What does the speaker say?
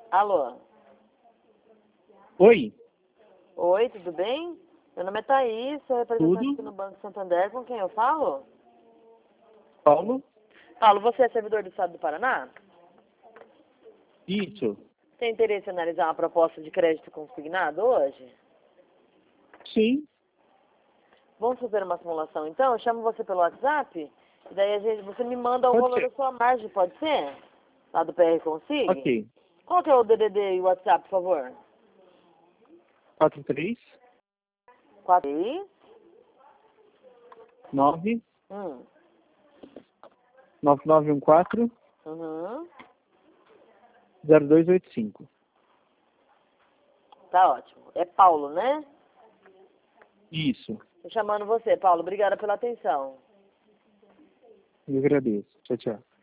Alô? Oi, Oi, tudo bem? Meu nome é Thaís, sou representante tudo? aqui no Banco Santander. Com quem eu falo? Paulo? Paulo, você é servidor do Estado do Paraná? Isso. Tem interesse em analisar uma proposta de crédito consignado hoje? Sim, Vamos fazer uma simulação então? Eu chamo você pelo WhatsApp e daí você me manda o pode valor da ser. sua margem, pode ser? Lá do PR Consig? Ok. Qual que é o DDD e o WhatsApp, por favor? 43 4 aí. 9 Hum. 9914 Uhum. 0285. Tá ótimo. É Paulo, né? Isso. Tô chamando você, Paulo. Obrigada pela atenção. Eu agradeço. Tchau, tchau.